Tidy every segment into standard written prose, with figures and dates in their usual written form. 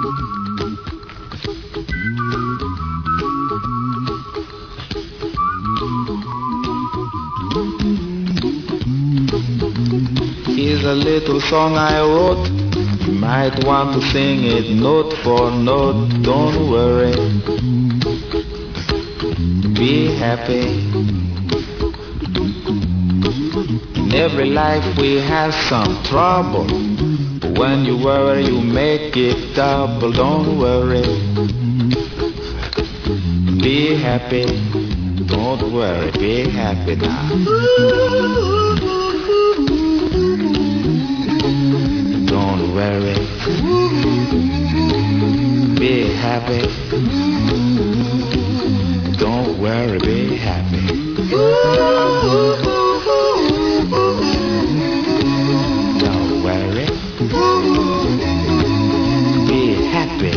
Here's a little song I wrote. You might want to sing it note for note. Don't worry, be happy. In every life we have some trouble, but when you worry you make it double. Don't worry, be happy. Don't worry, be happy now. Don't worry, be happy. Don't worry, be happy. Don't worry, be happy.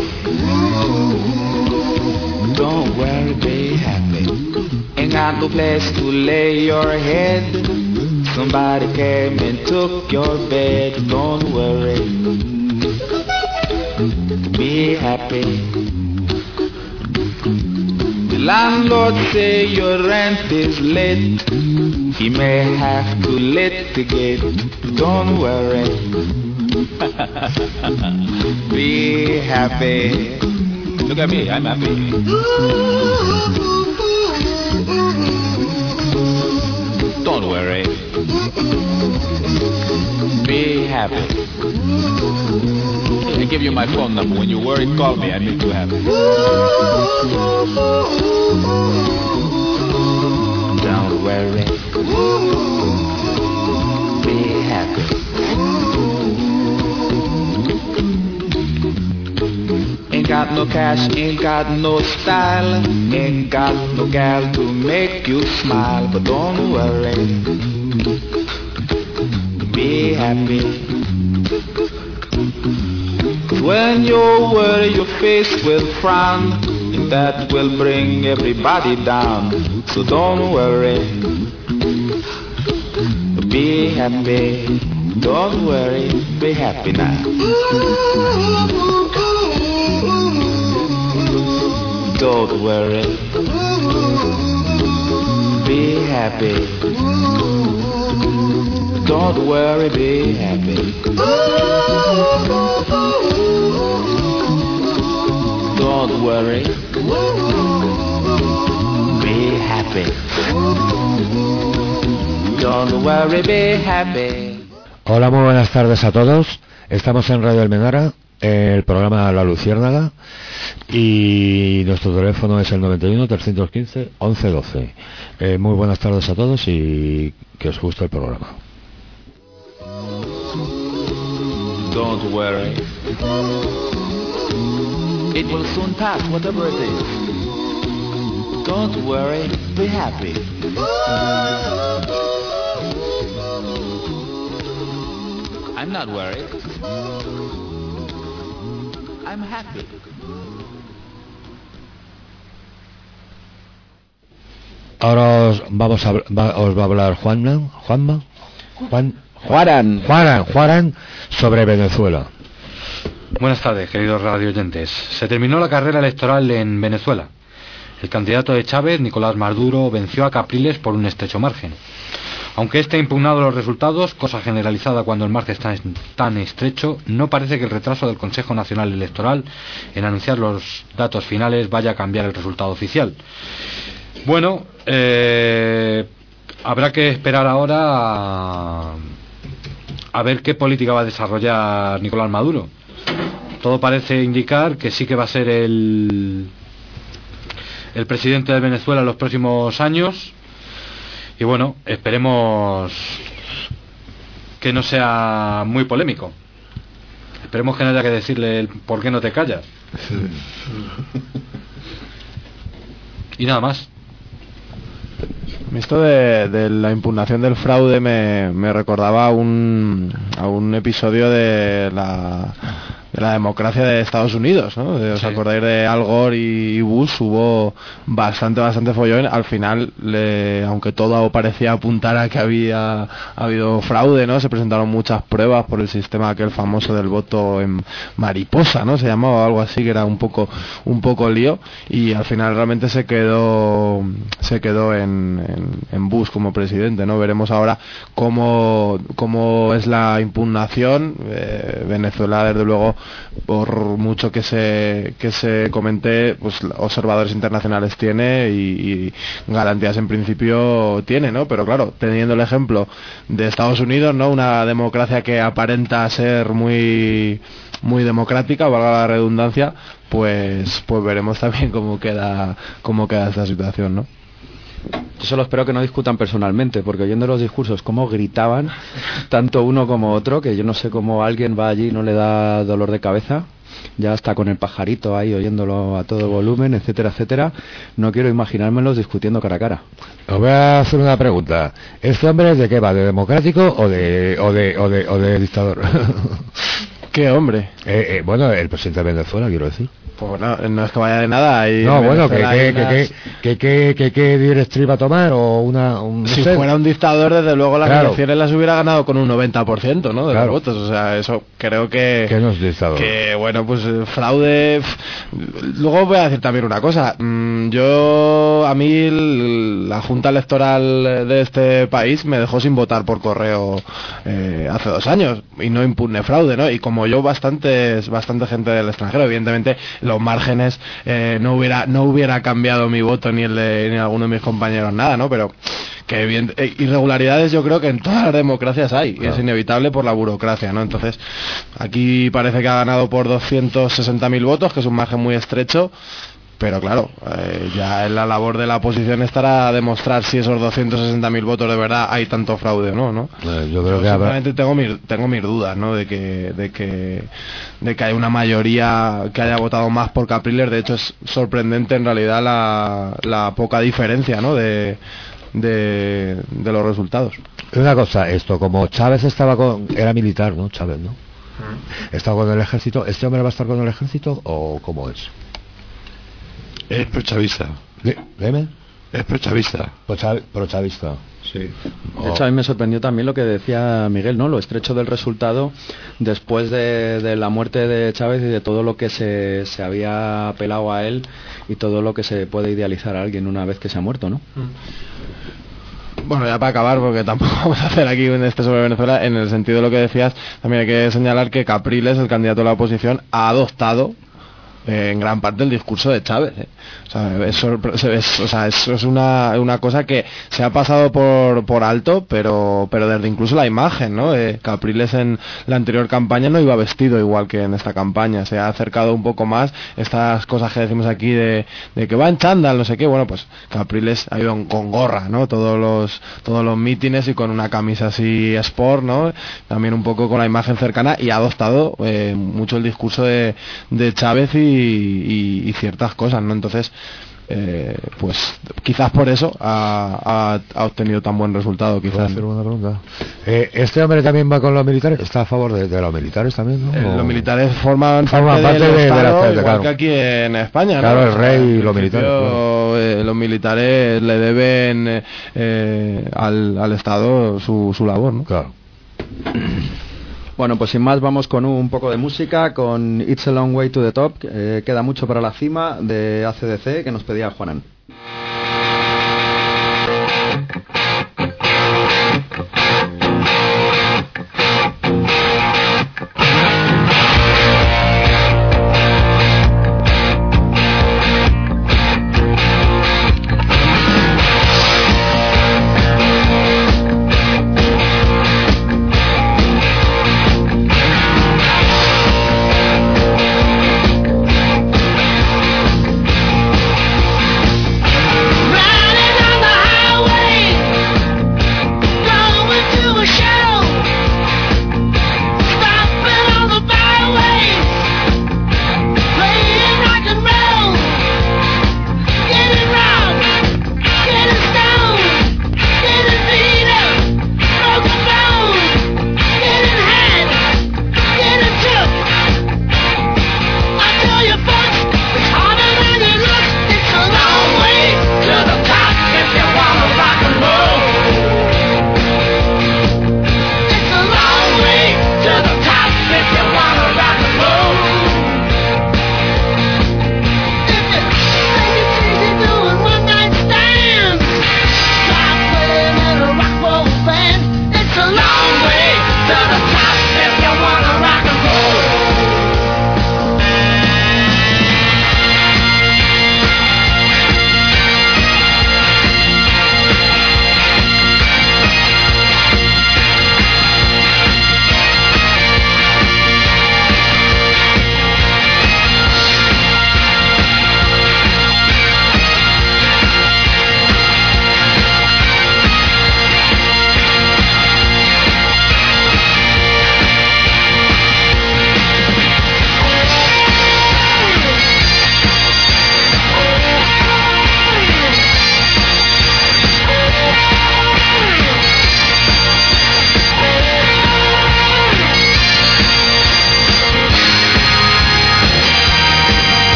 Don't worry, be happy. Ain't got no place to lay your head. Somebody came and took your bed. Don't worry, be happy. The landlord say your rent is late. He may have to litigate. Don't worry, be happy. Look at me, I'm happy. Don't worry, be happy. I give you my phone number. When you're worried, call me. I make you happy. Don't worry, be happy. Ain't got no cash, ain't got no style, ain't got no gal to make you smile. But don't worry, be happy. When you worry, your face will frown, and that will bring everybody down. So don't worry, be happy. Don't worry, be happy now. Don't worry, be happy. Don't worry, be happy. Don't worry, be happy. Don't worry, be happy. Hola, muy buenas tardes a todos. Estamos en Radio Almenara, el programa La Luciérnaga, y nuestro teléfono es el 91 315 1112. Muy buenas tardes a todos y que os guste el programa. Don't worry, it will soon pass, whatever it is. Don't worry, be happy. I'm not worried, I'm happy. Ahora os va a hablar Juanan sobre Venezuela. Buenas tardes, queridos radioyentes. Se terminó la carrera electoral en Venezuela. El candidato de Chávez, Nicolás Maduro, venció a Capriles por un estrecho margen. Aunque este ha impugnado los resultados, cosa generalizada cuando el margen está tan estrecho, no parece que el retraso del Consejo Nacional Electoral en anunciar los datos finales vaya a cambiar el resultado oficial. Bueno, habrá que esperar ahora a ver qué política va a desarrollar Nicolás Maduro. Todo parece indicar que sí que va a ser el presidente de Venezuela en los próximos años. Y bueno, esperemos que no sea muy polémico. Esperemos que no haya que decirle el por qué no te callas. Y nada más. Esto de la impugnación del fraude me recordaba a un episodio de la democracia de Estados Unidos, ¿no? ¿Os acordáis de Al Gore y Bush? Hubo bastante follón. Al final, aunque todo parecía apuntar a que había habido fraude, ¿no? Se presentaron muchas pruebas por el sistema aquel famoso del voto en mariposa, ¿no? Se llamaba algo así, que era un poco lío, y al final realmente se quedó en Bush como presidente, ¿no? Veremos ahora cómo es la impugnación. Venezuela, desde luego, por mucho que se comente, pues observadores internacionales tiene y garantías en principio tiene, ¿no? Pero claro, teniendo el ejemplo de Estados Unidos, ¿no? Una democracia que aparenta ser muy democrática, valga la redundancia, pues veremos también cómo queda esta situación, ¿no? Yo solo espero que no discutan personalmente, porque oyendo los discursos, cómo gritaban, tanto uno como otro, que yo no sé cómo alguien va allí y no le da dolor de cabeza, ya está con el pajarito ahí oyéndolo a todo volumen, etcétera, etcétera. No quiero imaginármelos discutiendo cara a cara. Os voy a hacer una pregunta. ¿Este hombre es de qué va? ¿De democrático o de dictador? ¿Qué hombre? Bueno, el presidente de Venezuela, quiero decir. Pues no es que vaya de nada. No, bueno, ¿qué directriz va a tomar? O si fuera un dictador, desde luego las elecciones las hubiera ganado con un 90%, ¿no? De los votos. O sea, eso creo que... Que no es dictador. Que, bueno, pues fraude... Luego voy a decir también una cosa. A mí la Junta Electoral de este país me dejó sin votar por correo hace 2 años y no impugné fraude, ¿no? Y como yo, bastante gente del extranjero, evidentemente los márgenes, no hubiera cambiado mi voto ni el de ni alguno de mis compañeros, nada, ¿no? Pero que irregularidades yo creo que en todas las democracias hay, claro. Y es inevitable por la burocracia, ¿no? Entonces, aquí parece que ha ganado por 260.000 votos, que es un margen muy estrecho. Pero claro, ya en la labor de la oposición estará demostrar si esos 260.000 votos de verdad hay tanto fraude o no. Yo creo que simplemente tengo mis dudas, ¿no? de que hay una mayoría que haya votado más por Capriles. De hecho, es sorprendente en realidad la poca diferencia, ¿no? de los resultados. Una cosa, como Chávez era militar, ¿no? Chávez, ¿no? Estaba con el ejército. ¿Este hombre va a estar con el ejército o cómo es? Es prochavista. ¿Dime? Es prochavista. Prochavista. Sí. De hecho, a mí me sorprendió también lo que decía Miguel, ¿no? Lo estrecho del resultado después de la muerte de Chávez y de todo lo que se había apelado a él y todo lo que se puede idealizar a alguien una vez que se ha muerto, ¿no? Bueno, ya para acabar, porque tampoco vamos a hacer aquí un sobre Venezuela, en el sentido de lo que decías, también hay que señalar que Capriles, el candidato de la oposición, ha adoptado en gran parte el discurso de Chávez, O sea, eso es una cosa que se ha pasado por alto, pero desde incluso la imagen, ¿no? Capriles en la anterior campaña no iba vestido igual que en esta campaña, se ha acercado un poco más. Estas cosas que decimos aquí de que va en chándal, no sé qué, bueno, pues Capriles ha ido con gorra, ¿no? Todos los mítines y con una camisa así sport, ¿no? También un poco con la imagen cercana, y ha adoptado mucho el discurso de Chávez y ciertas cosas, ¿no? Entonces, pues quizás por eso ha obtenido tan buen resultado. Quizás. ¿Puedo hacer una pregunta? ¿Este hombre también va con los militares? ¿Está a favor de los militares también, no? Los militares forman parte del Estado, igual que aquí en España, ¿no? Claro, el rey y los militares. Claro. Los militares le deben al Estado su labor, ¿no? Claro. Bueno, pues sin más vamos con un poco de música, con It's a Long Way to the Top, que queda mucho para la cima, de AC/DC, que nos pedía Juanan.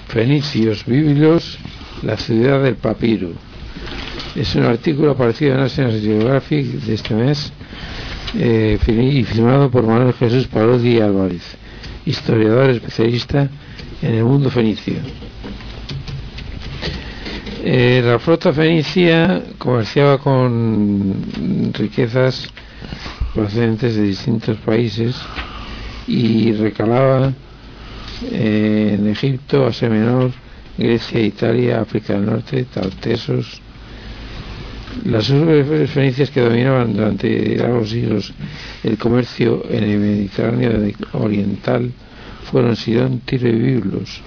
Fenicios, Biblos, la ciudad del papiro. Es un artículo aparecido en National Geographic de este mes y firmado por Manuel Jesús Parodi Álvarez, historiador especialista en el mundo fenicio. La flota fenicia comerciaba con riquezas procedentes de distintos países y recalaba en Egipto, Asia Menor, Grecia, Italia, África del Norte, Tartesos. Las urbes fenicias que dominaban durante largos siglos el comercio en el Mediterráneo oriental fueron Sidón, Tiro y Biblos.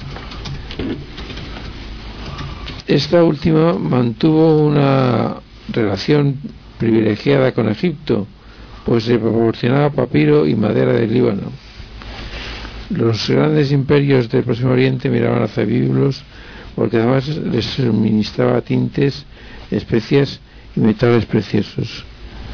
Esta última mantuvo una relación privilegiada con Egipto, pues se proporcionaba papiro y madera del Líbano. Los grandes imperios del Próximo Oriente miraban hacia Biblos porque además les suministraba tintes, especias y metales preciosos.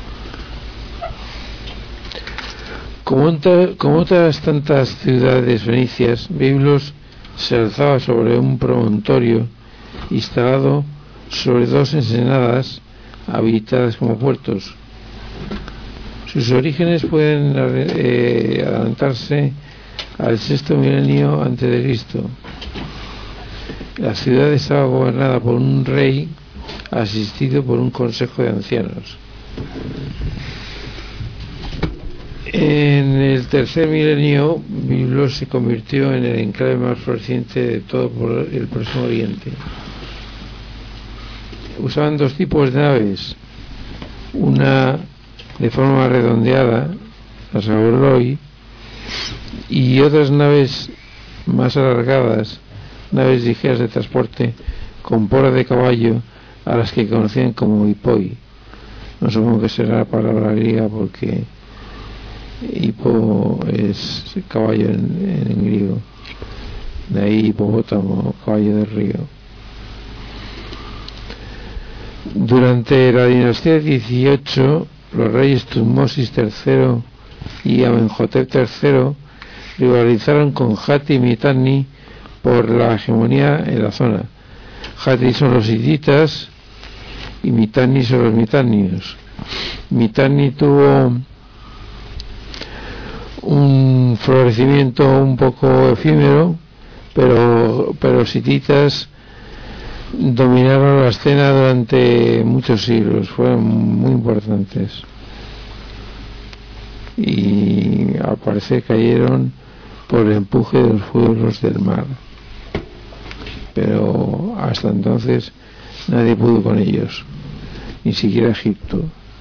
Como otras tantas ciudades fenicias, Biblos se alzaba sobre un promontorio instalado sobre dos ensenadas habilitadas como puertos. Sus orígenes pueden adelantarse al sexto milenio antes de Cristo. La ciudad estaba gobernada por un rey asistido por un consejo de ancianos. En el tercer milenio, Biblos se convirtió en el enclave más floreciente de todo el Próximo Oriente. Usaban dos tipos de naves, una de forma redondeada, las auroi, y otras naves más alargadas, naves ligeras de transporte con pola de caballo, a las que conocían como hipoi. No supongo que será la palabra griega porque hipo es caballo en griego, de ahí hipopótamo, caballo del río. Durante la dinastía 18, los reyes Tutmosis III y Amenhotep III rivalizaron con Hatti y Mitanni por la hegemonía en la zona. Hatti son los hititas y Mitanni son los mitannios. Mitanni tuvo un florecimiento un poco efímero, pero los hititas dominaron la escena durante muchos siglos, fueron muy importantes y al parecer cayeron por el empuje de los fuegos del mar, pero hasta entonces nadie pudo con ellos, ni siquiera Egipto.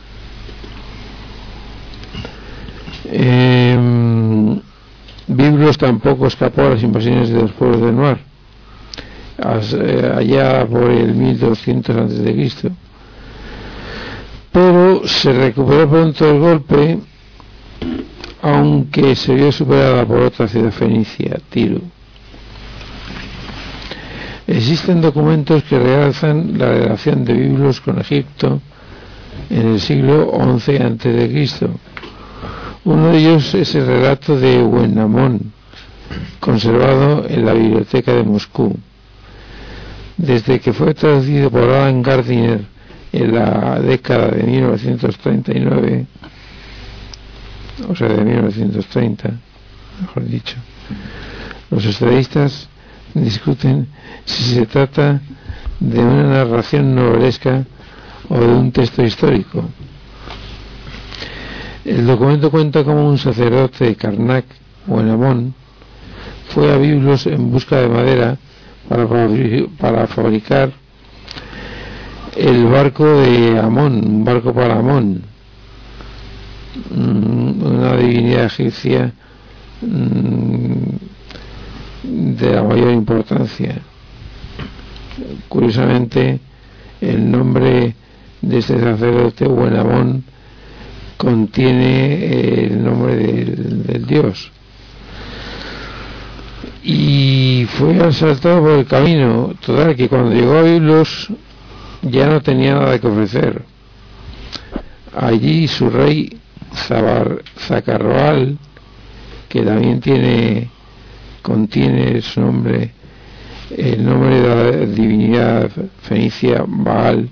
Biblos tampoco escapó a las invasiones de los pueblos del mar allá por el 1200 a.C., pero se recuperó pronto del golpe, aunque se vio superada por otra ciudad fenicia, Tiro. Existen documentos que realzan la relación de Biblos con Egipto en el siglo XI a.C. Uno de ellos es el relato de Uenamón, conservado en la biblioteca de Moscú. Desde que fue traducido por Alan Gardiner en la década de 1939, o sea, de 1930, mejor dicho, los estadistas discuten si se trata de una narración novelesca o de un texto histórico. El documento cuenta cómo un sacerdote de Karnak, Uenamón, fue a Biblos en busca de madera para fabricar el barco de Amón, un barco para Amón, una divinidad egipcia de la mayor importancia. Curiosamente, el nombre de este sacerdote, Uenamón, contiene el nombre del dios. Y fue asaltado por el camino. Total, que cuando llegó a Biblos ya no tenía nada que ofrecer. Allí su rey Zacarroal, que también contiene su nombre el nombre de la divinidad fenicia Baal,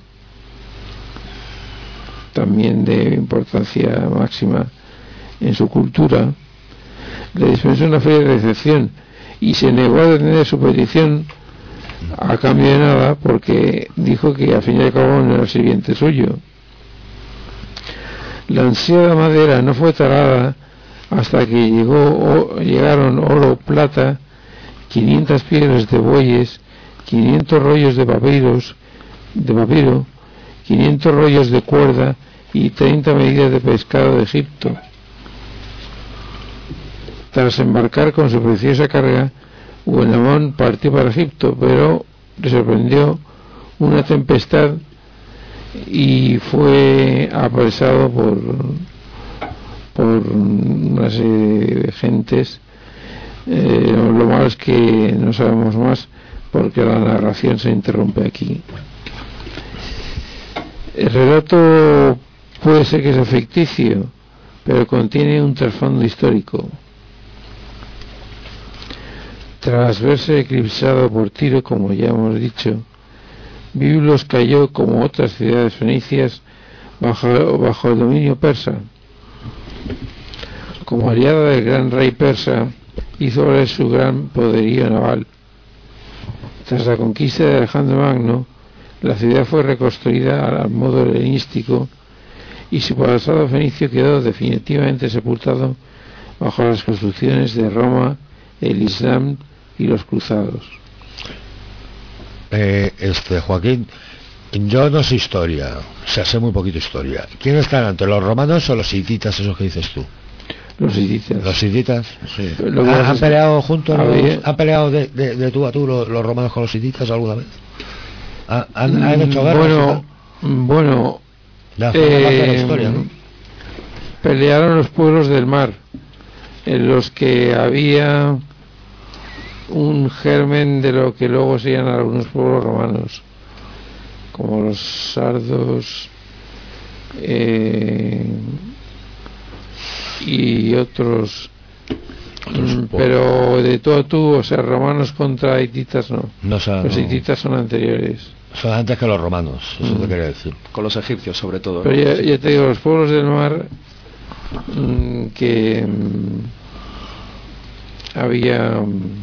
también de importancia máxima en su cultura, le dispensó una feria de recepción y se negó a detener su petición a cambio de nada, porque dijo que al fin y al cabo no era sirviente suyo. La ansiada madera no fue talada hasta que llegaron oro, plata, 500 pieles de bueyes, 500 rollos de papiro, 500 rollos de cuerda y 30 medidas de pescado de Egipto. Tras embarcar con su preciosa carga, Uenamón partió para Egipto, pero le sorprendió una tempestad y fue apresado por una serie de gentes. Lo malo es que no sabemos más porque la narración se interrumpe aquí. El relato puede ser que sea ficticio, pero contiene un trasfondo histórico. Tras verse eclipsado por Tiro, como ya hemos dicho, Biblos cayó, como otras ciudades fenicias, bajo el dominio persa. Como aliada del gran rey persa, hizo valer su gran poderío naval. Tras la conquista de Alejandro Magno, la ciudad fue reconstruida al modo helenístico y su pasado fenicio quedó definitivamente sepultado bajo las construcciones de Roma, el Islam y los cruzados. Joaquín, yo no sé historia, o sea, sé muy poquito historia. ¿Quiénes están ante los romanos o los hititas, esos que dices tú? Los hititas. Los hititas, sí. ¿Han peleado juntos? ¿Han peleado de tú a tú los romanos con los hititas alguna vez? ¿Han hecho guerras? Bueno, la historia, ¿no? Pelearon los pueblos del mar, en los que había un germen de lo que luego serían algunos pueblos romanos, como los sardos y otros, pero de todo tú, o sea, romanos contra hititas no, los hititas son anteriores, son antes que los romanos, eso te quería decir. Con los egipcios sobre todo, ¿no? Pero ya te digo, los pueblos del mar que había,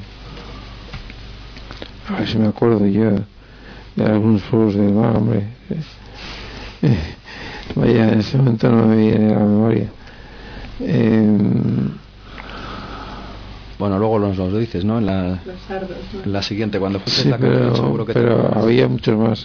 a ver si me acuerdo yo de algunos pueblos del mar, hombre. Vaya, en ese momento no me viene a la memoria. Bueno, luego nos lo dices, ¿no? En la siguiente, cuando fuiste la canción, seguro que pero había muchos más.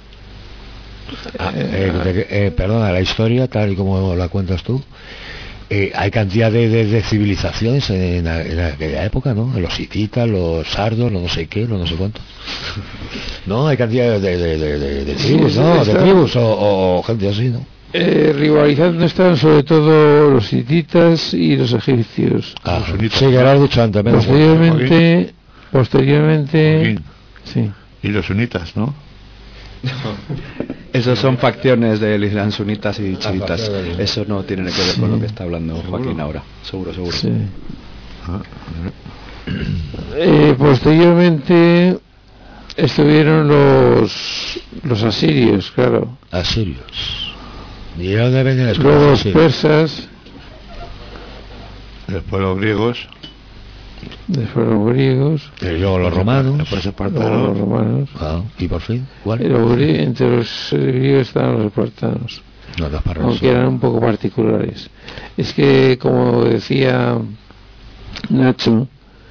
Perdona, la historia, tal y como la cuentas tú, hay cantidad de civilizaciones en aquella época, ¿no? Los hititas, los sardos, los no sé qué, los no sé cuántos. No, hay cantidad de tribus, ¿no? De tribus o gente así, ¿no? Rivalizando estaban sobre todo los hititas y los egipcios. Sí, que lo has dicho antes. Posteriormente, sí. Y los sunitas, ¿no? Esos son facciones del Islam, sunitas y chiitas. Eso no tiene que ver con lo que está hablando Joaquín ahora. Seguro. Sí. Posteriormente estuvieron los asirios, claro. Asirios. ¿Y de dónde venían los luego los persas? Después los griegos. Después los griegos. Y luego los romanos. Después los romanos. Y por fin, ¿cuál? Entre los griegos estaban los espartanos. Aunque eran un poco particulares. Es que, como decía Nacho,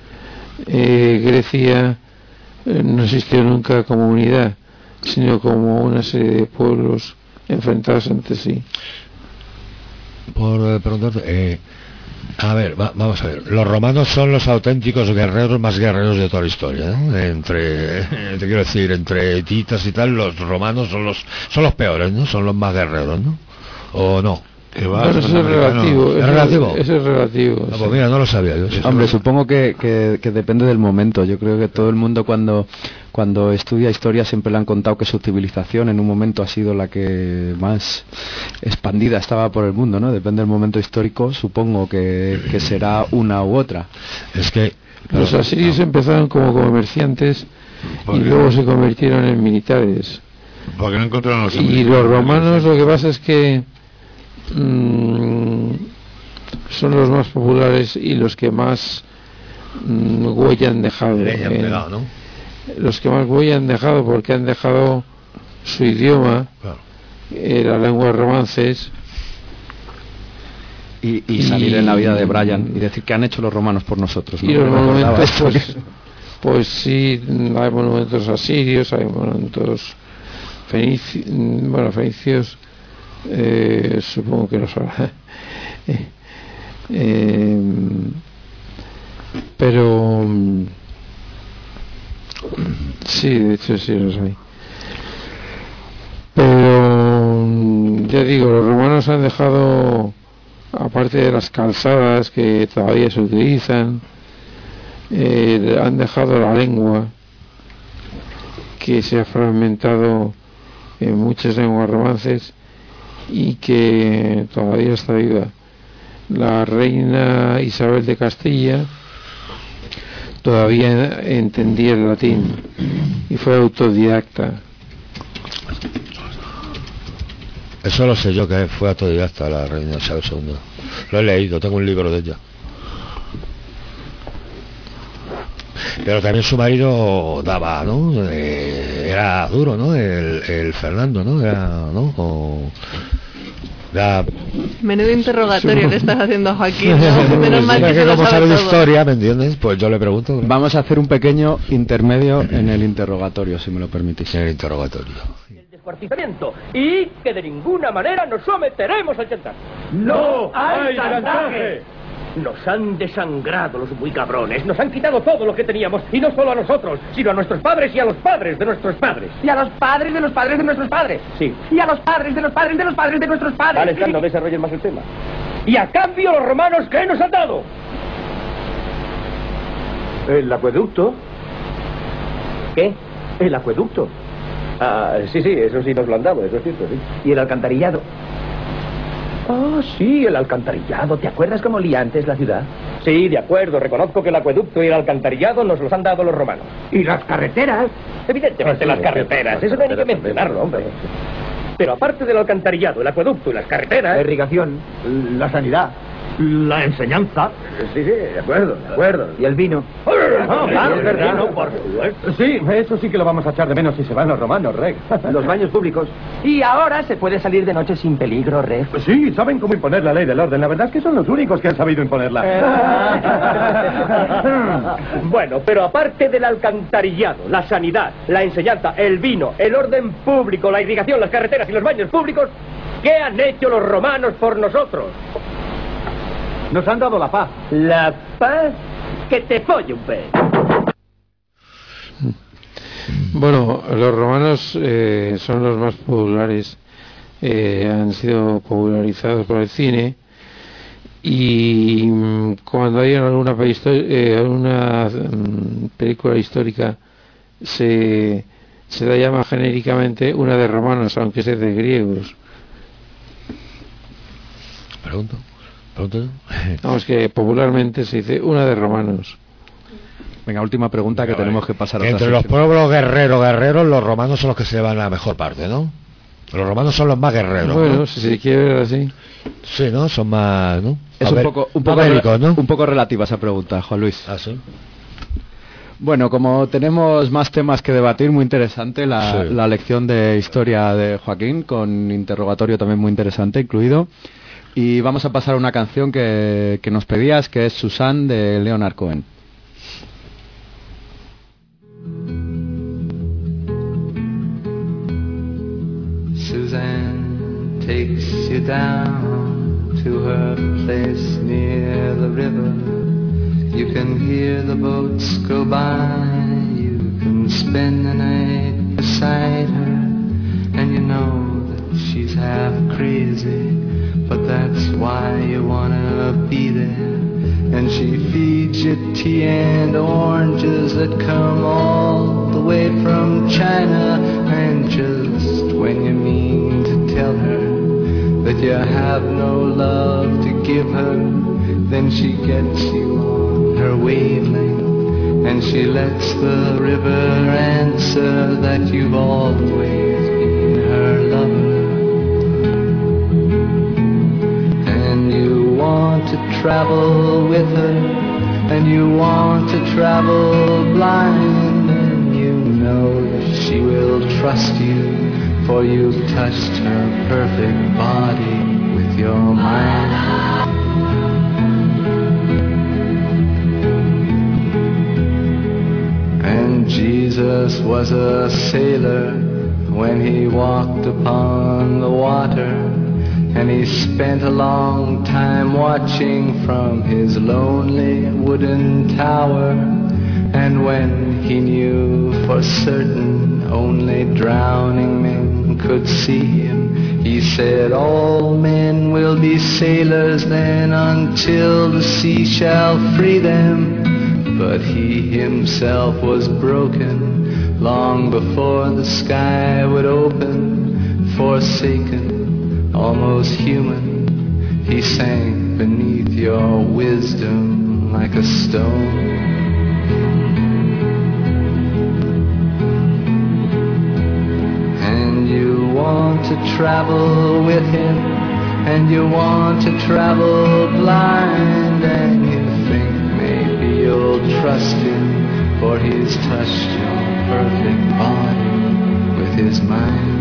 Grecia no existió nunca como unidad, sino como una serie de pueblos enfrentados entre sí. Por preguntarte, a ver, vamos a ver. Los romanos son los auténticos guerreros más guerreros de toda la historia, ¿no? Te quiero decir, entre hititas y tal, los romanos son los peores, ¿no? Son los más guerreros, ¿no? ¿O no? Bueno, eso es relativo. Eso es relativo. No, pues mira, no lo sabía yo. Hombre, supongo que depende del momento. Yo creo que todo el mundo cuando estudia historia siempre le han contado que su civilización en un momento ha sido la que más expandida estaba por el mundo, ¿no? Depende del momento histórico, supongo que será una u otra. Es que los asirios empezaron como comerciantes y luego se convirtieron en militares. Porque no encontraron los Y los romanos, lo que pasa es que son los más populares y los que más huella han dejado. ¿no? Los que más huella han dejado, porque han dejado su idioma, Claro. la lengua de romances. Y salir en la vida de Brian y decir que han hecho los romanos por nosotros, ¿no? Y los No me acordaba monumentos, esto. pues sí, hay monumentos asirios, hay monumentos fenicios, supongo que los habrá. Pero sí, de hecho sí los hay. Pero ya digo, los romanos han dejado, aparte de las calzadas que todavía se utilizan, han dejado la lengua, que se ha fragmentado en muchas lenguas romances y que todavía está viva. La reina Isabel de Castilla todavía entendía el latín y fue autodidacta. Eso lo sé yo, que fue autodidacta la reina Isabel II. Lo he leído, tengo un libro de ella. Pero también su marido daba, ¿no? Era duro, ¿no? El Fernando, ¿no? Menudo interrogatorio le estás haciendo a Joaquín, ¿no? Menos mal que se lo como sabe sabe de todo. historia, ¿me entiendes? Pues yo le pregunto. Vamos a hacer un pequeño intermedio en el interrogatorio, si me lo permitís. En el interrogatorio. El descuartizamiento y que de ninguna manera nos someteremos al chantaje. ¡No hay chantaje! Nos han desangrado los muy cabrones, nos han quitado todo lo que teníamos, y no solo a nosotros, sino a nuestros padres y a los padres de nuestros padres. Y a los padres de los padres de nuestros padres. Sí. Y a los padres de los padres de los padres de nuestros padres. Alejandro, desarrollen más el tema. Y a cambio los romanos, ¿qué nos han dado? El acueducto. ¿Qué? El acueducto. Ah, sí, eso sí nos lo han dado, eso es cierto, sí. Y el alcantarillado. Ah, sí, el alcantarillado. ¿Te acuerdas cómo olía antes la ciudad? Sí, de acuerdo, reconozco que el acueducto y el alcantarillado nos los han dado los romanos. Y las carreteras. Evidentemente las carreteras, eso no hay que mencionarlo, hombre. Pero aparte del alcantarillado, el acueducto y las carreteras... La irrigación, la sanidad, la enseñanza. Sí, de acuerdo. Y el vino. Claro, es verdad, no, por supuesto. Sí, eso sí que lo vamos a echar de menos si se van los romanos, Reg. Los baños públicos. Y ahora se puede salir de noche sin peligro, Reg. Sí, saben cómo imponer la ley del orden. La verdad es que son los únicos que han sabido imponerla. Bueno, pero aparte del alcantarillado, la sanidad, la enseñanza, el vino, el orden público, la irrigación, las carreteras y los baños públicos, ¿qué han hecho los romanos por nosotros? Nos han dado la paz. ¿La paz? Que te folle un pez. Bueno, los romanos son los más populares, han sido popularizados por el cine, y cuando hay alguna película histórica se la llama genéricamente una de romanos, aunque sea de griegos. Pregunto. Vamos, que popularmente se dice una de romanos. Venga, última pregunta que tenemos que pasar a otra Entre los sección. pueblos guerreros, los romanos son los que se llevan la mejor parte, ¿no? Los romanos son los más guerreros. Bueno, ¿no? si se quiere ver así. Sí, ¿no? Son más, ¿no? Es un poco relativa esa pregunta, Juan Luis. Ah, sí. Bueno, como tenemos más temas que debatir, muy interesante la lección de historia de Joaquín, con interrogatorio también muy interesante incluido. Y vamos a pasar a una canción que nos pedías, que es Susan de Leonard Cohen. Suzanne takes you down to her place near the river. You can hear the boats go by. You can spend the night beside her. And you know that she's half crazy, but that's why you wanna be there. And she feeds you tea and oranges that come all the way from China. And just when you mean to tell her that you have no love to give her, then she gets you on her wavelength and she lets the river answer that you've always been her lover. And you want to travel with her, and you want to travel blind, and you know that she will trust you, for you've touched her perfect body with your mind. And Jesus was a sailor when he walked upon the water, and he spent a long time watching from his lonely wooden tower. And when he knew for certain only drowning men could see him, he said, all men will be sailors then until the sea shall free them. But he himself was broken long before the sky would open. Forsaken, almost human, he sank beneath your wisdom like a stone. And you want to travel with him, and you want to travel blind, and you think maybe you'll trust him, for he's touched your perfect body with his mind.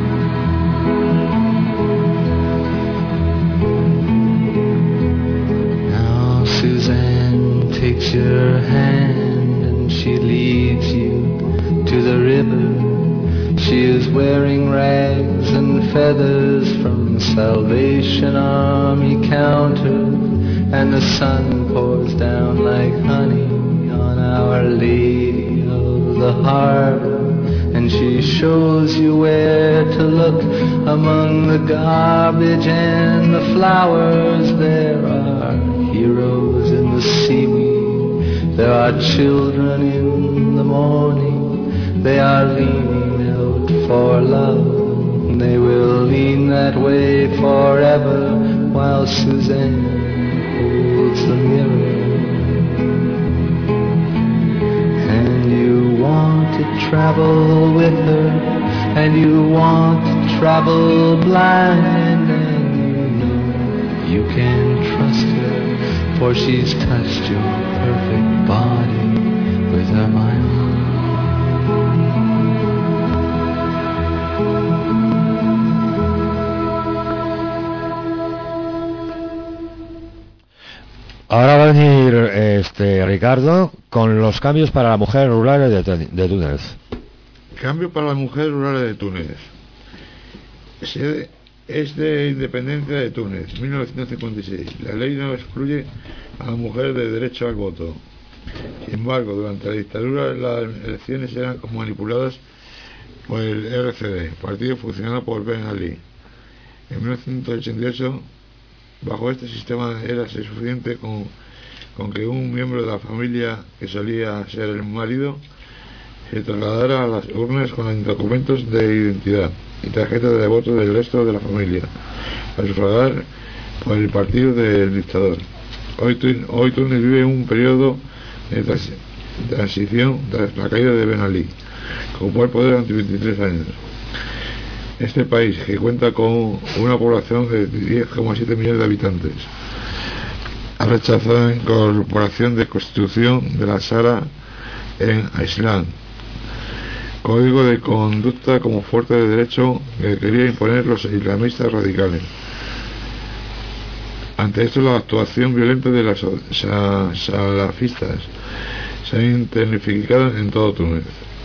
Now Suzanne takes your hand and she leads you to the river. She is wearing rags and feathers from Salvation Army counters, and the sun pours down like honey on Our Lady of the Harbor. And she shows you where to look among the garbage and the flowers. There are heroes in the seaweed, there are children in the morning. They are leaning out for love, they will lean that way forever, while Suzanne holds the mirror. And you want to travel with her, and you want to travel blind, and you know you can trust her, for she's touched your perfect body with her mind. Ahora va a venir Ricardo con los cambios para las mujeres rurales de Túnez. Cambio para las mujeres rurales de Túnez. Es de independencia de Túnez, 1956. La ley no excluye a las mujeres del derecho al voto. Sin embargo, durante la dictadura las elecciones eran manipuladas por el RCD, partido funcionado por Ben Ali. En 1988, bajo este sistema era suficiente con que un miembro de la familia, que solía ser el marido, se trasladara a las urnas con los documentos de identidad y tarjetas de voto del resto de la familia para sufragar por el partido del dictador. Hoy Túnez vive un periodo de transición tras la caída de Ben Ali, que ocupó el poder durante 23 años. Este país, que cuenta con una población de 10,7 millones de habitantes, ha rechazado la incorporación de Constitución de la Shara en Islam, código de conducta como fuerte de derecho que quería imponer los islamistas radicales. Ante esto, la actuación violenta de las salafistas se ha intensificado en todo Túnez.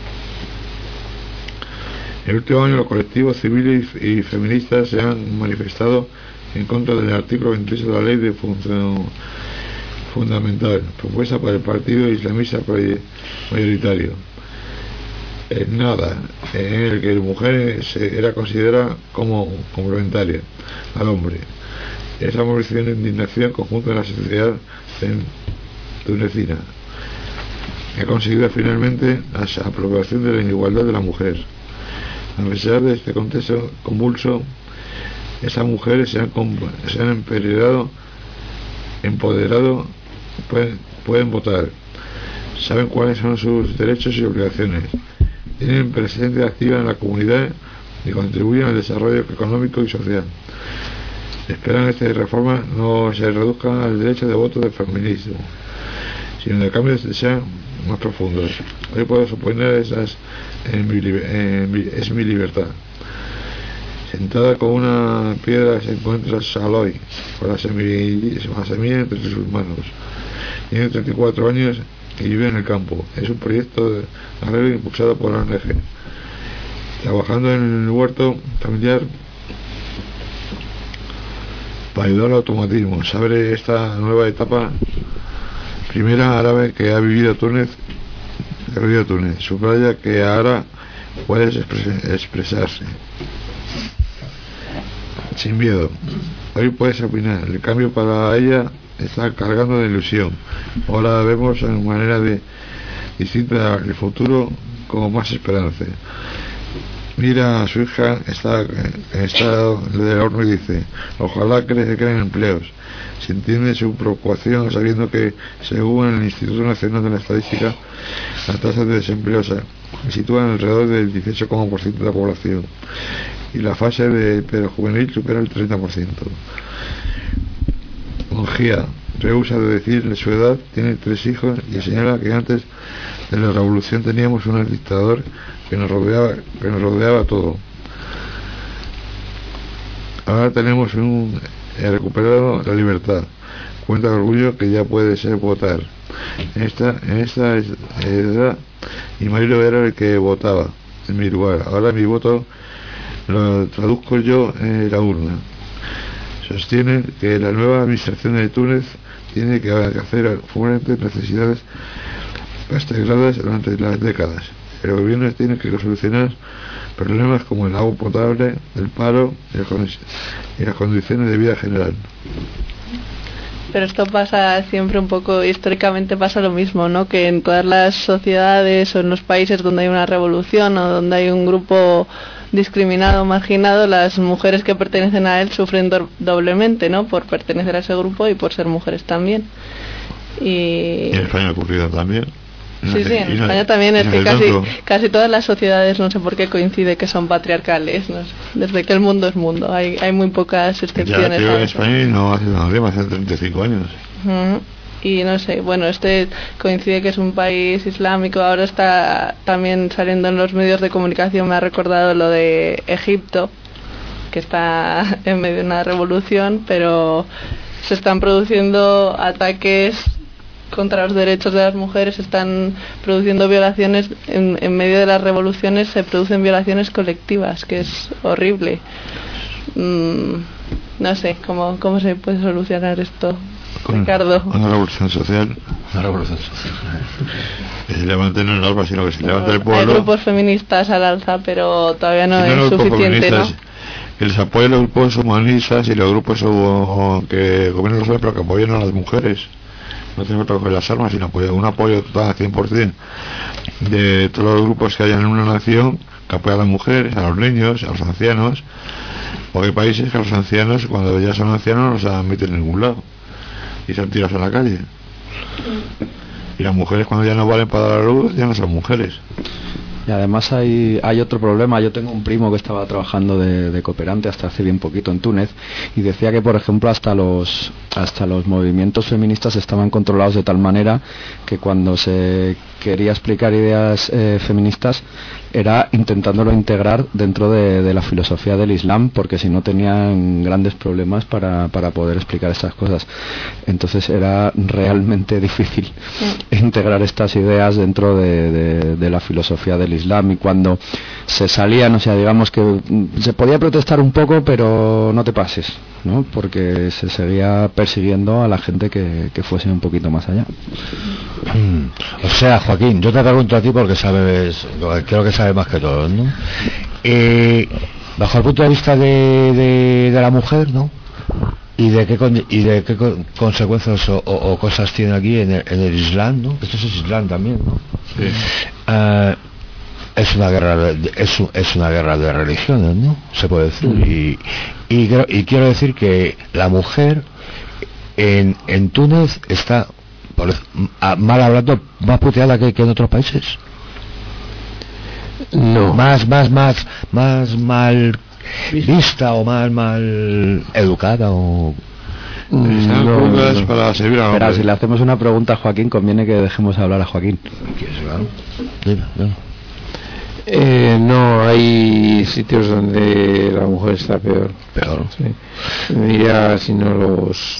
En el último año, los colectivos civiles y feministas se han manifestado en contra del artículo 28 de la ley de función fundamental propuesta por el partido islamista mayoritario. En nada, en el que la mujer era considerada como complementaria al hombre. Esa movilización de indignación conjunta de la sociedad tunecina ha conseguido finalmente la aprobación de la igualdad de la mujer. A pesar de este contexto convulso, esas mujeres se han empoderado, pueden votar, saben cuáles son sus derechos y obligaciones, tienen presencia activa en la comunidad y contribuyen al desarrollo económico y social. Esperan que esta reforma no se reduzca al derecho de voto del feminismo, sino de cambios que sean más profundos. Hoy puedo suponer es mi libertad. Sentada con una piedra se encuentra Saloy, con la semilla entre sus manos. Tiene 34 años y vive en el campo. Es un proyecto de arreglo impulsado por la ONG. Trabajando en el huerto familiar para ayudar al automatismo. Se abre esta nueva etapa, primera árabe que ha vivido Túnez, subraya que ahora puedes expresarse sin miedo. Hoy puedes opinar. El cambio para ella está cargando de ilusión. Ahora vemos una manera distinta el futuro con más esperanza. Mira a su hija, está en estado de horno y dice: ojalá creen empleos. Se entiende su preocupación sabiendo que, según el Instituto Nacional de la Estadística, la tasa de desempleo se sitúa en alrededor del 18,% de la población y la fase de paro juvenil supera el 30%. Mongía rehúsa de decir su edad, tiene 3 hijos y señala que antes de la revolución teníamos un dictador que nos rodeaba todo. Ahora tenemos recuperado la libertad. Cuenta con orgullo que ya puede ser votar. En esta edad mi marido era el que votaba en mi lugar. Ahora mi voto lo traduzco yo en la urna. Sostiene que la nueva administración de Túnez tiene que hacer fuertes necesidades postergadas durante las décadas. El gobierno tiene que solucionar problemas como el agua potable, el paro y las condiciones de vida general. Pero esto pasa siempre un poco, históricamente pasa lo mismo, ¿no? Que en todas las sociedades o en los países donde hay una revolución o donde hay un grupo discriminado, marginado, las mujeres que pertenecen a él sufren doblemente, ¿no? Por pertenecer a ese grupo y por ser mujeres también. Y en España ha ocurrido también. Sí, en España también es que casi todas las sociedades, no sé por qué coincide que son patriarcales, ¿no? Desde que el mundo es mundo, hay muy pocas excepciones. Ya, en España no hace nada, hace 35 años. Y no sé, bueno, coincide que es un país islámico, ahora está también saliendo en los medios de comunicación, me ha recordado lo de Egipto, que está en medio de una revolución, pero se están produciendo ataques contra los derechos de las mujeres, están produciendo violaciones, en medio de las revoluciones se producen violaciones colectivas, que es horrible. No sé, ¿cómo se puede solucionar esto, Ricardo? Una revolución social. Que se levanten en el alba, sino que se levante el pueblo. Hay grupos feministas al alza, pero todavía no es suficiente, ¿no? Que les apoyen los grupos humanistas y los grupos que gobiernan los hombres, pero que apoyen a las mujeres. No tenemos que coger las armas, sino un apoyo total, 100% de todos los grupos que hayan en una nación, que apoyan a las mujeres, a los niños, a los ancianos. Porque hay países que a los ancianos, cuando ya son ancianos, no se admiten en ningún lado y se han tirado a la calle. Y las mujeres, cuando ya no valen para dar a luz, ya no son mujeres. Y además hay otro problema. Yo tengo un primo que estaba trabajando de cooperante hasta hace bien poquito en Túnez y decía que, por ejemplo, hasta los movimientos feministas estaban controlados de tal manera que cuando se quería explicar ideas feministas era intentándolo integrar dentro de la filosofía del Islam, porque si no tenían grandes problemas para poder explicar estas cosas. Entonces era realmente difícil integrar estas ideas dentro de la filosofía del Islam, y cuando se salían, o sea, digamos que se podía protestar un poco, pero no te pases, ¿no? Porque se seguía persiguiendo a la gente que fuese un poquito más allá. O sea, Joaquín, yo te pregunto a ti porque creo que sabes más que todos, ¿no? Bajo el punto de vista de la mujer, ¿no? ¿Y de qué consecuencias o cosas tiene aquí en el Islam, ¿no? Esto es Islam también, ¿no? Sí. Es una guerra de religiones, ¿no? Se puede decir. Y quiero decir que la mujer en Túnez está mal hablando, más puteada que en otros países. No. Más mal vista o más mal educada o... No, para servir a Espera, si le hacemos una pregunta a Joaquín, conviene que dejemos hablar a Joaquín. No, hay sitios donde la mujer está peor. Sí. Mira, si no los...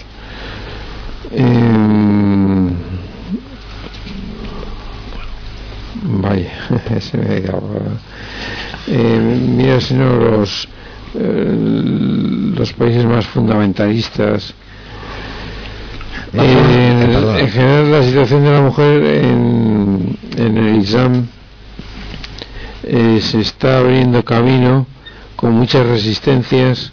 vaya, se me mira, si no los países más fundamentalistas, en general la situación de la mujer en el Islam se está abriendo camino con muchas resistencias.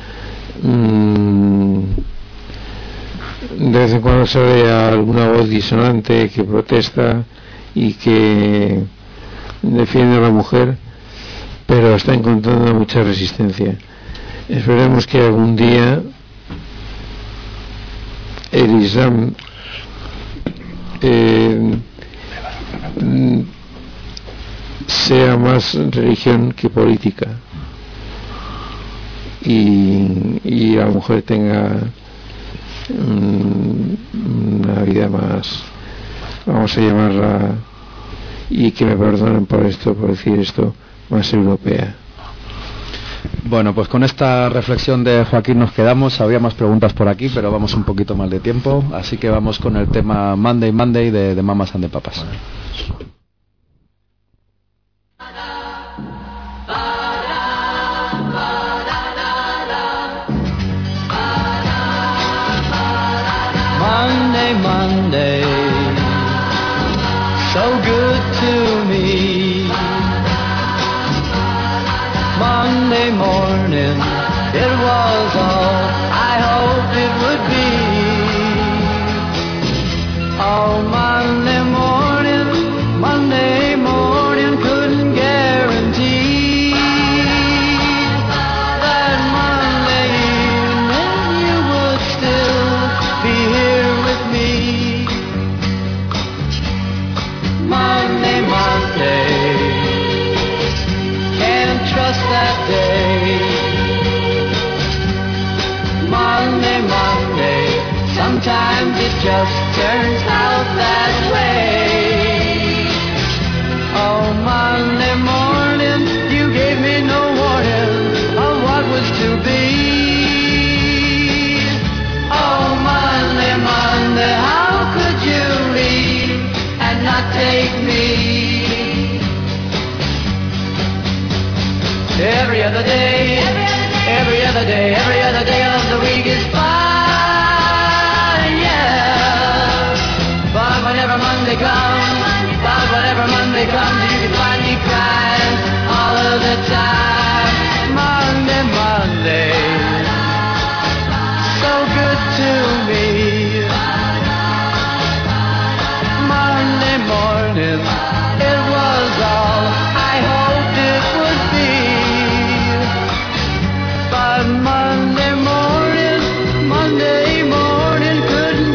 De vez en cuando sale alguna voz disonante que protesta y que defiende a la mujer, pero está encontrando mucha resistencia. Esperemos que algún día el Islam sea más religión que política y la mujer tenga una vida más, vamos a llamarla, y que me perdonen por esto, por decir esto, más europea. Bueno, pues con esta reflexión de Joaquín nos quedamos. Había más preguntas por aquí, pero vamos un poquito mal de tiempo, así que vamos con el tema Monday de Mamas and the Papas. Monday, so good to me. Monday morning, it was all I hoped it would be. Oh, Monday morning, couldn't guarantee that Monday evening you would still be here with me. Monday, can't trust that day. Monday, sometimes it just turns out that way. Oh, Monday morning, you gave me no warning of what was to be. Oh, Monday, how could you leave and not take me? Every other day, every other day of the week is fine, yeah. But whenever Monday comes, you can find me crying all of the time. Monday, so good to me. Monday morning, it was all I hoped it would be. But Monday morning couldn't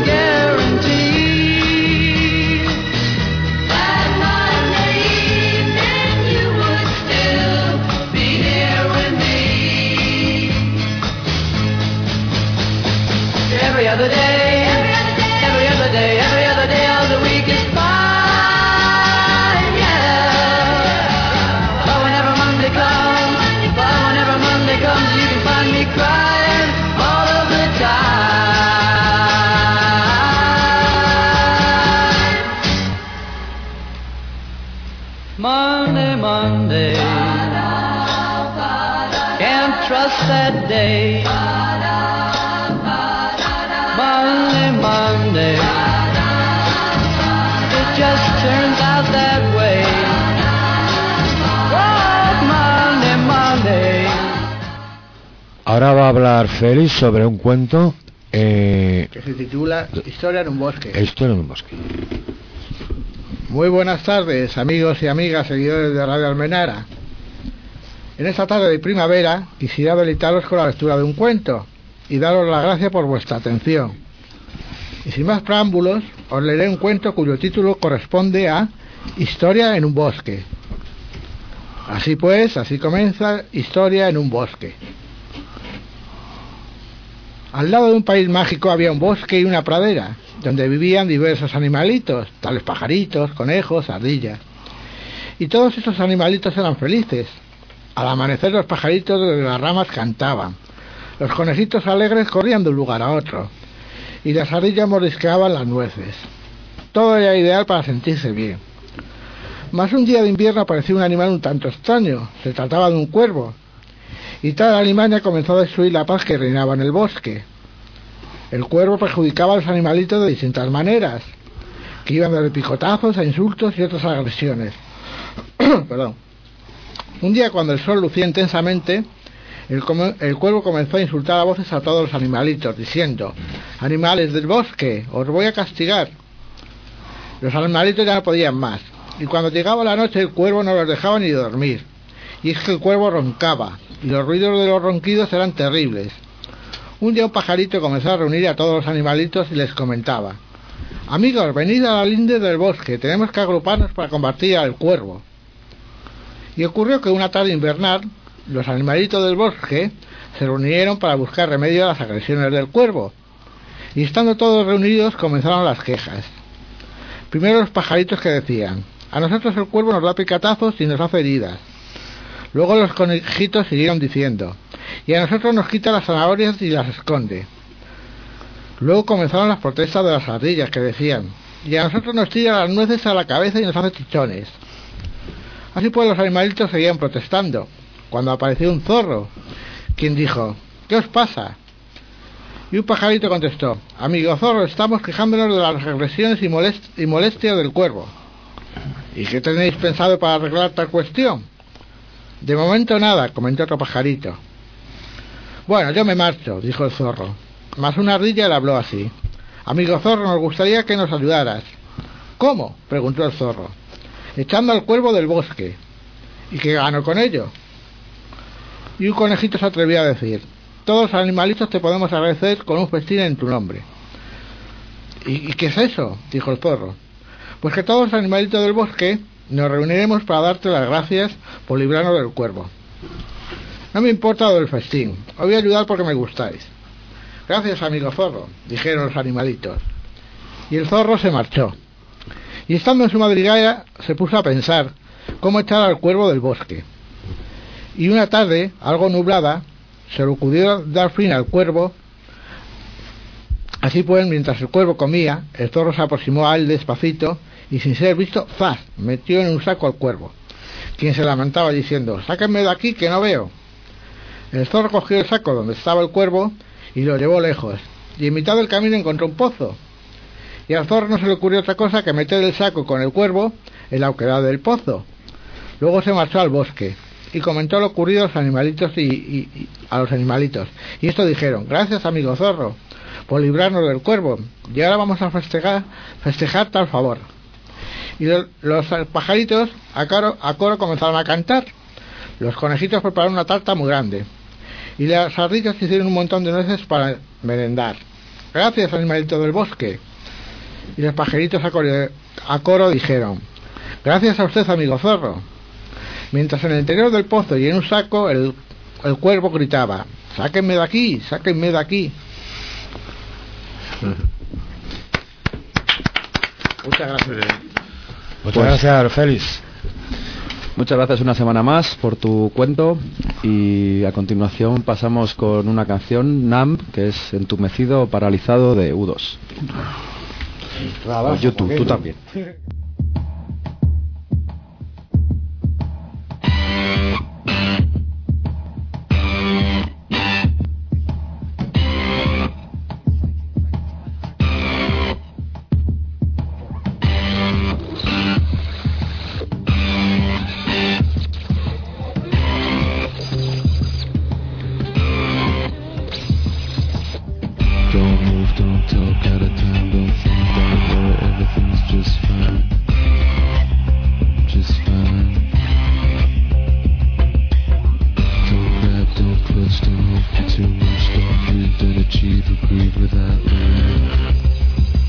guarantee that Monday evening you would still be here with me. Every other day of the week is fine, yeah. But whenever Monday comes, you can find me crying all of the time. Monday, can't trust that day. Monday, it just turns out that way. Oh, Monday. Ahora va a hablar Félix sobre un cuento que se titula Historia en un bosque. Historia en un bosque. Muy buenas tardes, amigos y amigas, seguidores de Radio Almenara. En esta tarde de primavera quisiera deleitaros con la lectura de un cuento y daros las gracias por vuestra atención. Y sin más preámbulos, os leeré un cuento cuyo título corresponde a Historia en un bosque. Así pues, así comienza Historia en un bosque. Al lado de un país mágico había un bosque y una pradera, donde vivían diversos animalitos, tales pajaritos, conejos, ardillas. Y todos estos animalitos eran felices. Al amanecer los pajaritos de las ramas cantaban, los conejitos alegres corrían de un lugar a otro, y las ardillas mordisqueaban las nueces. Todo era ideal para sentirse bien. Mas un día de invierno apareció un animal un tanto extraño. Se trataba de un cuervo, y tal alimaña comenzó a destruir la paz que reinaba en el bosque. El cuervo perjudicaba a los animalitos de distintas maneras, que iban desde picotazos a insultos y otras agresiones. Perdón. Un día, cuando el sol lucía intensamente, el cuervo comenzó a insultar a voces a todos los animalitos, diciendo: «Animales del bosque, os voy a castigar». Los animalitos ya no podían más, y cuando llegaba la noche el cuervo no los dejaba ni dormir. Y es que el cuervo roncaba, y los ruidos de los ronquidos eran terribles. Un día un pajarito comenzó a reunir a todos los animalitos y les comentaba: «Amigos, venid a la linde del bosque, tenemos que agruparnos para combatir al cuervo». Y ocurrió que una tarde invernal, los animalitos del bosque se reunieron para buscar remedio a las agresiones del cuervo. Y estando todos reunidos comenzaron las quejas. Primero los pajaritos, que decían: «A nosotros el cuervo nos da picatazos y nos hace heridas». Luego los conejitos siguieron diciendo: «Y a nosotros nos quita las zanahorias y las esconde». Luego comenzaron las protestas de las ardillas, que decían: «Y a nosotros nos tira las nueces a la cabeza y nos hace chichones». Así pues los animalitos seguían protestando, cuando apareció un zorro, quien dijo: «¿Qué os pasa?». Y un pajarito contestó: «Amigo zorro, estamos quejándonos de las agresiones y molestias del cuervo». «¿Y qué tenéis pensado para arreglar tal cuestión?». «De momento nada», comentó otro pajarito. «Bueno, yo me marcho», dijo el zorro. Mas una ardilla le habló así: «Amigo zorro, nos gustaría que nos ayudaras». «¿Cómo?», preguntó el zorro. «Echando al cuervo del bosque». «¿Y qué gano con ello?». Y un conejito se atrevió a decir: «Todos los animalitos te podemos agradecer con un festín en tu nombre». ¿Y qué es eso?, dijo el zorro. «Pues que todos los animalitos del bosque nos reuniremos para darte las gracias por librarnos del cuervo». «No me importa lo del festín, os voy a ayudar porque me gustáis». «Gracias, amigo zorro», dijeron los animalitos. Y el zorro se marchó. Y estando en su madriguera se puso a pensar cómo echar al cuervo del bosque. Y una tarde, algo nublada, se le ocurrió dar fin al cuervo. Así pues, mientras el cuervo comía, el zorro se aproximó a él despacito y, sin ser visto, ¡zas!, metió en un saco al cuervo, quien se lamentaba diciendo: «Sáquenme de aquí, que no veo». El zorro cogió el saco donde estaba el cuervo y lo llevó lejos, y en mitad del camino encontró un pozo. Y al zorro no se le ocurrió otra cosa que meter el saco con el cuervo en la oquedad del pozo. Luego se marchó al bosque y comentó lo ocurrido a los animalitos a los animalitos. Y estos dijeron: «Gracias, amigo zorro, por librarnos del cuervo, y ahora vamos a festejar tal favor». Y los pajaritos a coro comenzaron a cantar. Los conejitos prepararon una tarta muy grande, y las ardillas hicieron un montón de nueces para merendar. «Gracias, animalito del bosque». Y los pajaritos a coro dijeron: «Gracias a usted, amigo zorro». Mientras en el interior del pozo y en un saco el cuervo gritaba: «¡Sáquenme de aquí! ¡Sáquenme de aquí!». Muchas gracias. Muchas gracias, Félix. Muchas gracias una semana más por tu cuento, y a continuación pasamos con una canción, Numb, que es Entumecido o Paralizado, de U2. Trabajo, YouTube, tú también. Don't move, don't talk, out of time, don't think about where everything's just fine. Just fine. Don't grab, don't clutch, don't hope for too much, don't breathe, don't achieve or grieve without leave.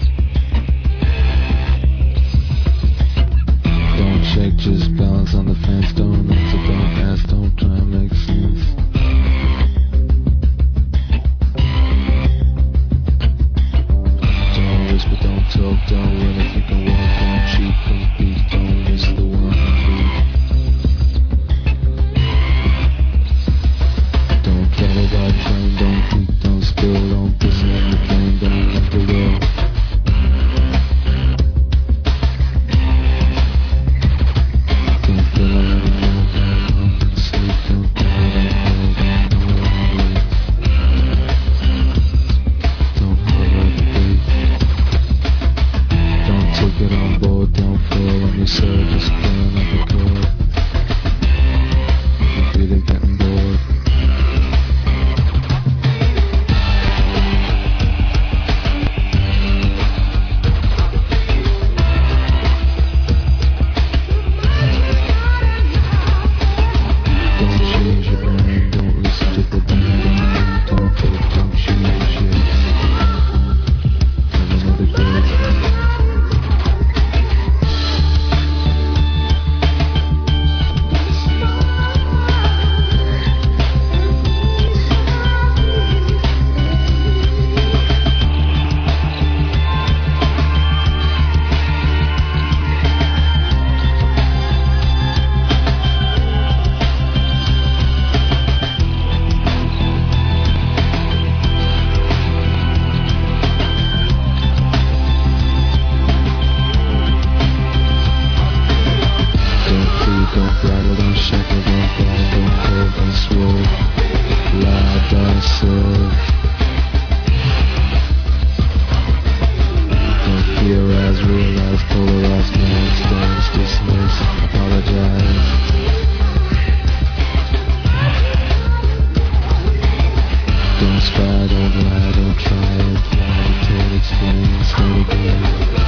and swerve. Lie, die, serve. Don't theorize, realize, polarize, man, stance, dismiss, apologize. Don't spy, don't lie, don't try, imply, detail, explain, start again.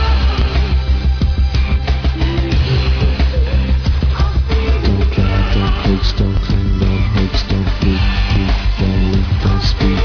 Don't drive, don't fix, don't cling, don't hoax, don't freak, don't live, don't speak.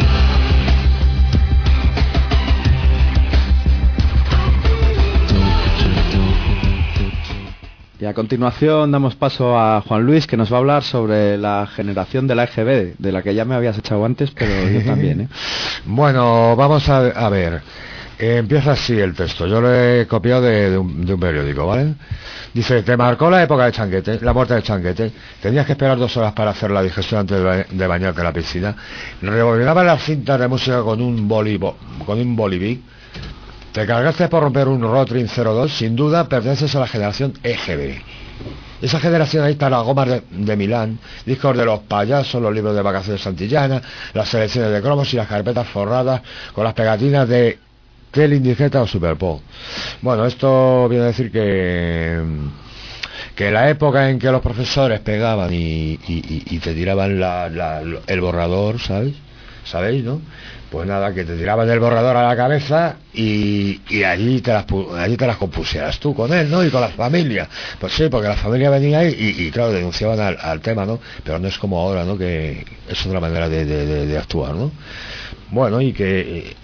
Y a continuación damos paso a Juan Luis, que nos va a hablar sobre la generación de la EGB, de la que ya me habías echado antes, pero yo también, ¿eh? Bueno, vamos a ver. Empieza así el texto. Yo lo he copiado de un periódico, ¿vale? Dice: te marcó la época de Chanquete, la muerte de Chanquete. Tenías que esperar 2 horas para hacer la digestión antes de bañarte en la piscina. Rebobinabas las cintas de música con un bolivic. Te cargaste por romper un Rotring 02. Sin duda perteneces a la generación EGB. Esa generación, ahí está las gomas de Milán, discos de los payasos, los libros de vacaciones santillanas, las selecciones de cromos y las carpetas forradas con las pegatinas de Kelly, Indigeta o Superpop. Bueno, esto viene a decir que la época en que los profesores pegaban y te tiraban el borrador, ¿sabéis, no? Pues nada, que te tiraban el borrador a la cabeza y allí te las compusieras tú con él, ¿no? Y con la familia. Pues sí, porque la familia venía ahí y claro, denunciaban al tema, ¿no? Pero no es como ahora, ¿no? Que es otra manera de actuar, ¿no? Bueno, y que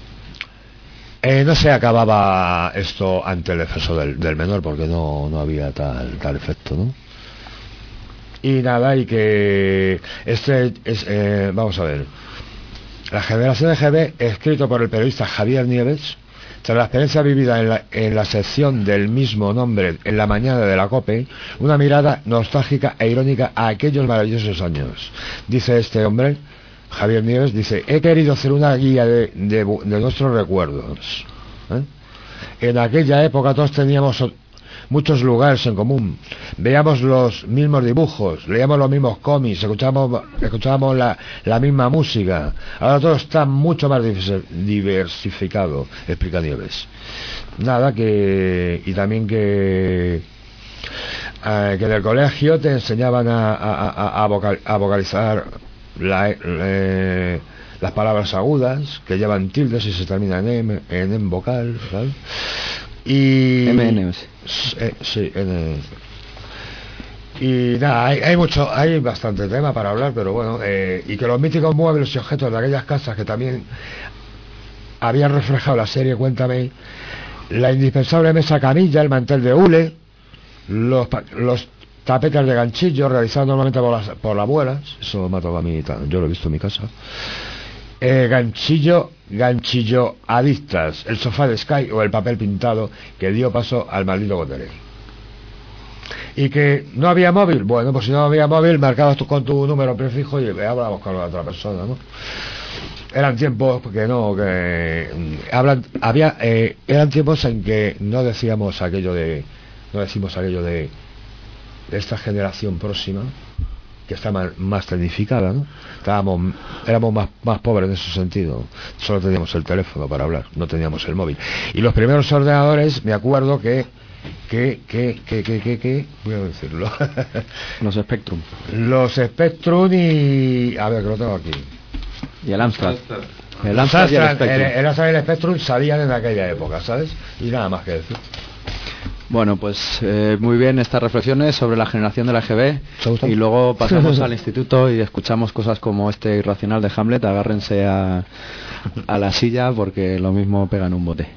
no se acababa esto ante el exceso del menor, porque no había tal efecto, ¿no? Y nada, y que vamos a ver. La generación EGB, escrito por el periodista Javier Nieves, tras la experiencia vivida en la sección del mismo nombre en la mañana de la COPE, una mirada nostálgica e irónica a aquellos maravillosos años. Dice este hombre, Javier Nieves, dice: he querido hacer una guía de nuestros recuerdos. En aquella época todos teníamos muchos lugares en común, veíamos los mismos dibujos, leíamos los mismos cómics, escuchábamos la misma música. Ahora todo está mucho más diversificado, explica Nieves. Nada, y también que en el colegio te enseñaban a vocalizar las palabras agudas que llevan tildes y se terminan en vocal, ¿sabes? Y sí, y nada, hay bastante tema para hablar, pero bueno, y que los míticos muebles y objetos de aquellas casas que también habían reflejado la serie Cuéntame, la indispensable mesa camilla, el mantel de hule, los tapetes de ganchillo realizados normalmente por las abuelas, eso me ha tocado a mí, yo lo he visto en mi casa. Ganchillo adictas, el sofá de Sky o el papel pintado que dio paso al maldito Gotelé. Y que no había móvil, bueno, pues si no había móvil, marcabas tú con tu número prefijo y hablabas con la otra persona, ¿no? Eran tiempos eran tiempos en que no decimos aquello de esta generación próxima, que está más tecnificada, ¿no? Éramos más pobres en ese sentido. Solo teníamos el teléfono para hablar, no teníamos el móvil. Y los primeros ordenadores, me acuerdo que voy a decirlo. Los Spectrum y a ver, que lo tengo aquí. Y el Amstrad. El Amstrad y el Spectrum salían en aquella época, ¿sabes? Y nada más que decir. Bueno, pues muy bien estas reflexiones sobre la generación de la EGB, y luego pasamos al instituto y escuchamos cosas como este irracional de Hamlet. Agárrense a la silla porque lo mismo pegan un bote.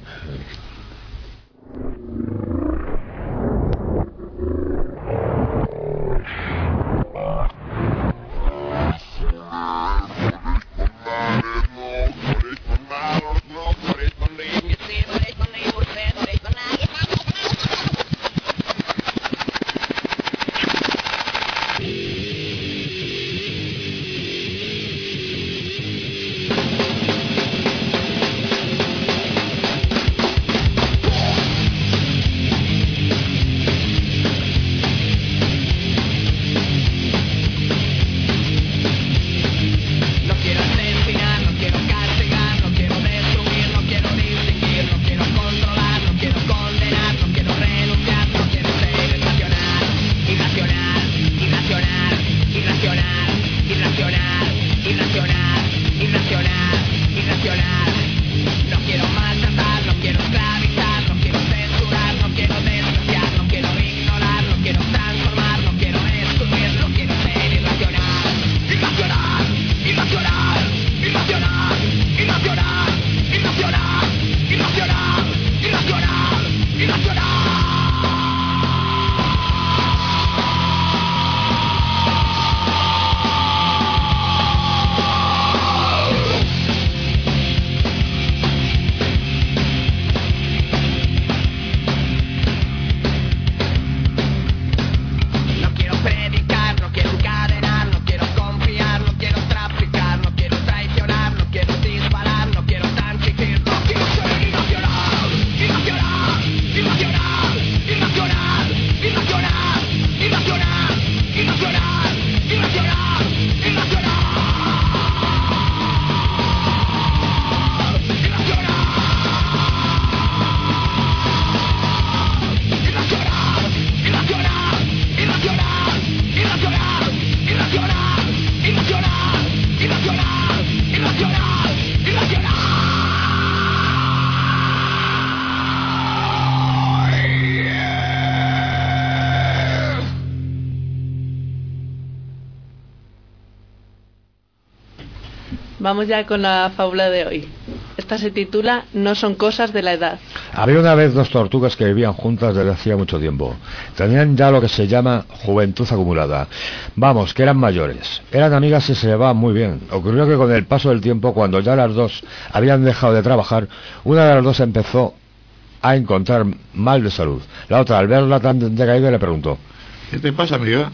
Vamos ya con la fábula de hoy. Esta se titula No son cosas de la edad. Había una vez dos tortugas que vivían juntas desde hacía mucho tiempo. Tenían ya lo que se llama juventud acumulada. Vamos, que eran mayores. Eran amigas y se llevaban muy bien. Ocurrió que con el paso del tiempo, cuando ya las dos habían dejado de trabajar, una de las dos empezó a encontrar mal de salud. La otra, al verla tan decaída, le preguntó: ¿qué te pasa, amiga?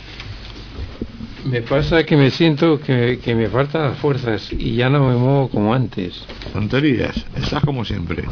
Me pasa que me siento que me faltan las fuerzas y ya no me muevo como antes. Tonterías, estás como siempre.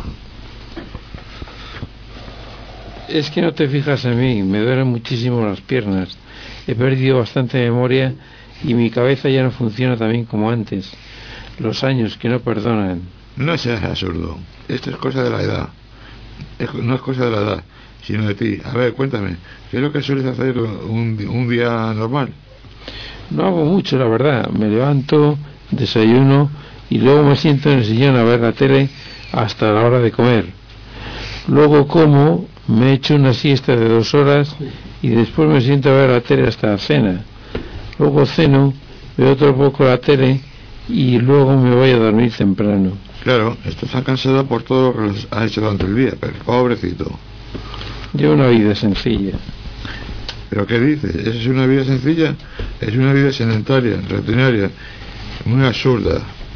Es que no te fijas en mí, me duelen muchísimo las piernas. He perdido bastante memoria y mi cabeza ya no funciona tan bien como antes. Los años que no perdonan. No seas absurdo. Esto es cosa de la edad. No es cosa de la edad, sino de ti. A ver, cuéntame, ¿qué es lo que sueles hacer un día normal? No hago mucho, la verdad. Me levanto, desayuno y luego me siento en el sillón a ver la tele hasta la hora de comer. Luego como, me echo una siesta de 2 horas y después me siento a ver la tele hasta la cena. Luego ceno, veo otro poco la tele y luego me voy a dormir temprano. Claro, estás tan cansado por todo lo que has hecho durante el día, pero pobrecito. Llevo una vida sencilla. ¿Pero qué dices? ¿Esa es una vida sencilla? Es una vida sedentaria, rutinaria, muy absurda.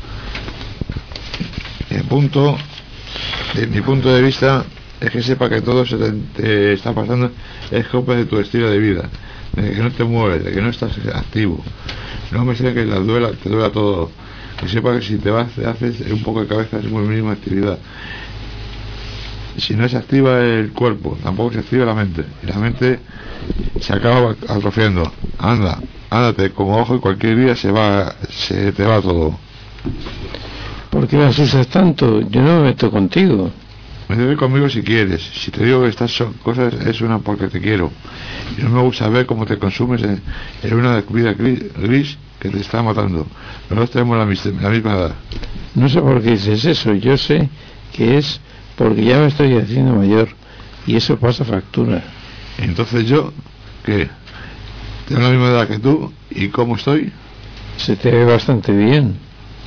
Mi punto de vista es que sepa que todo eso te está pasando es culpa de tu estilo de vida, de que no te mueves, de que no estás activo. No me sé que te duela todo. Que sepa que si te haces un poco de cabeza es muy mínima actividad. Si no se activa el cuerpo, tampoco se activa la mente. Y la mente se acaba atrofiando. Ándate como ojo y cualquier día se te va todo. ¿Por qué me asustas tanto? Yo no me meto contigo. Métete conmigo si quieres. Si te digo que estas son cosas es una porque te quiero. Y no me gusta ver cómo te consumes en una vida gris que te está matando. Nosotros tenemos la misma edad. No sé por qué dices eso. Yo sé que es porque ya me estoy haciendo mayor y eso pasa factura. Entonces yo, ¿qué? Tengo la misma edad que tú y ¿cómo estoy? Se te ve bastante bien.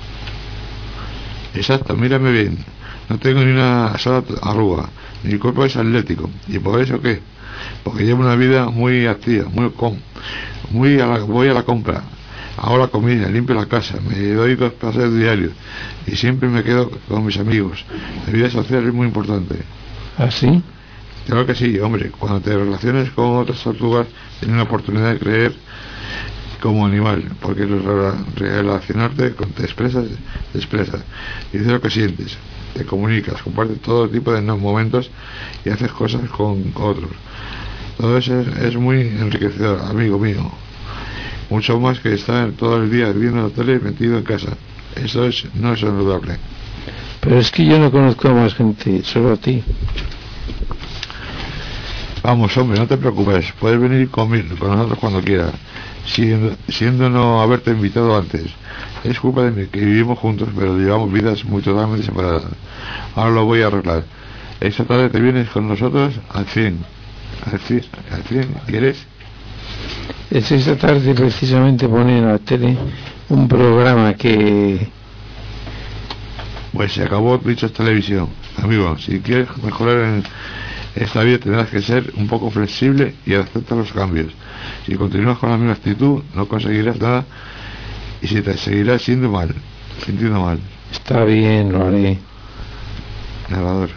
Exacto, mírame bien. No tengo ni una sola arruga. Mi cuerpo es atlético. ¿Y por eso qué? Porque llevo una vida muy activa, voy a la compra, hago la comida, limpio la casa, me doy 2 paseos diarios y siempre me quedo con mis amigos. La vida social es muy importante. ¿Ah, sí? Claro que sí, hombre. Cuando te relaciones con otras tortugas tienes la oportunidad de creer como animal, porque relacionarte te expresas, y dices lo que sientes, te comunicas, compartes todo tipo de momentos y haces cosas con otros. Todo eso es muy enriquecedor, amigo mío. Mucho más que estar todo el día viendo la tele metido en casa. Eso no es saludable. Pero es que yo no conozco a más gente, solo a ti. Vamos, hombre, no te preocupes, puedes venir con nosotros cuando quieras, siendo no haberte invitado antes. Es culpa de mí que vivimos juntos, pero llevamos vidas muy totalmente separadas. Ahora lo voy a arreglar. Esta tarde te vienes con nosotros al 100. Al 100, ¿quieres? Esta tarde precisamente ponen en la tele un programa que... Pues se acabó dicho televisión. Amigo, si quieres mejorar en esta vida tendrás que ser un poco flexible y aceptar los cambios. Si continúas con la misma actitud no conseguirás nada y se te seguirás sintiendo mal. Está bien, lo haré. Narrador.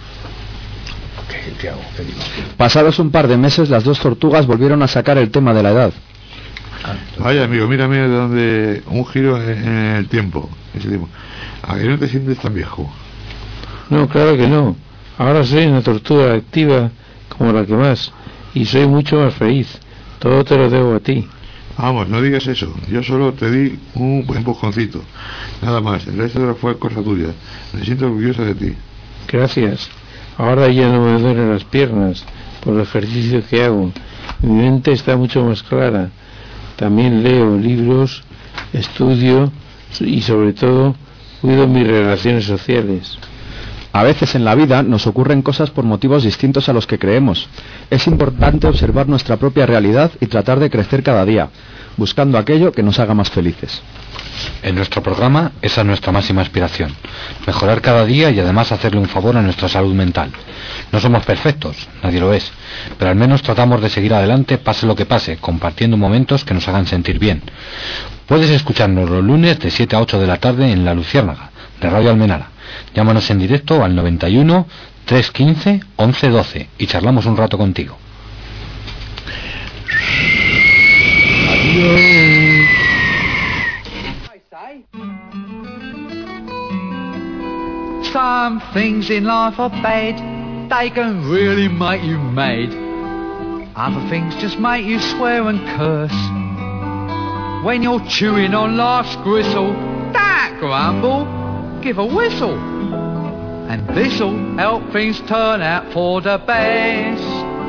Pasados un par de meses, las dos tortugas volvieron a sacar el tema de la edad. Vaya, amigo, mira de donde un giro en el tiempo. ¿A que no te sientes tan viejo? No, claro que no. Ahora soy una tortuga activa como la que más y soy mucho más feliz. Todo te lo debo a ti. Vamos, no digas eso. Yo solo te di un empujoncito. Nada más. El resto fue cosa tuya. Me siento orgulloso de ti. Gracias. Ahora ya no me duelen las piernas por el ejercicio que hago. Mi mente está mucho más clara. También leo libros, estudio y sobre todo cuido mis relaciones sociales. A veces en la vida nos ocurren cosas por motivos distintos a los que creemos. Es importante observar nuestra propia realidad y tratar de crecer cada día, buscando aquello que nos haga más felices. En nuestro programa, esa es nuestra máxima aspiración. Mejorar cada día y además hacerle un favor a nuestra salud mental. No somos perfectos, nadie lo es, pero al menos tratamos de seguir adelante pase lo que pase, compartiendo momentos que nos hagan sentir bien. Puedes escucharnos los lunes de 7 a 8 de la tarde en La Luciérnaga, de Radio Almenara. Llámanos en directo al 91 315 1112 y charlamos un rato contigo. Adiós. Some things in life are bad, they can really make you mad. Other things just make you swear and curse. When you're chewing on life's gristle, don't grumble, give a whistle. And this'll help things turn out for the best.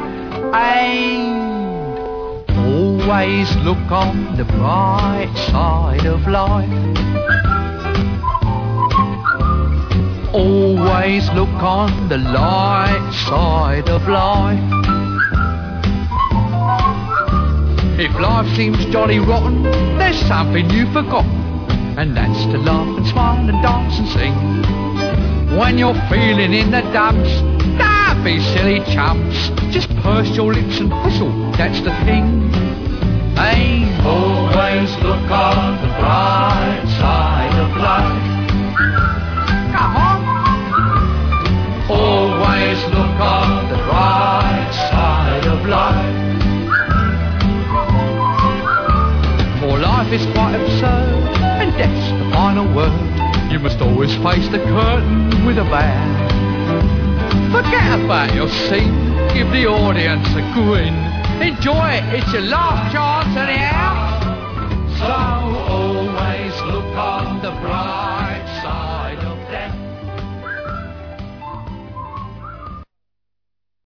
And always look on the bright side of life. Always look on the light side of life. If life seems jolly rotten, there's something you've forgotten, and that's to laugh and smile and dance and sing. When you're feeling in the dumps, don't be silly chumps. Just purse your lips and whistle, that's the thing. Hey, always look on the bright side of life. Come on. Always look on the bright side of life. For life is quite absurd, and death's the final word. You must always face the curtain with a bow. Forget about your scene, give the audience a grin. Enjoy it, it's your last chance anyhow. So always look on the bright